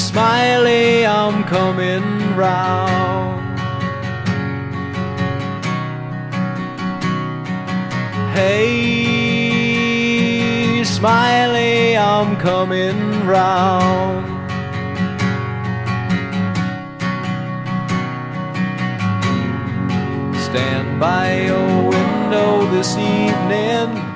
Smiley, I'm coming round. Hey, Smiley, I'm coming round. Stand by your window this evening,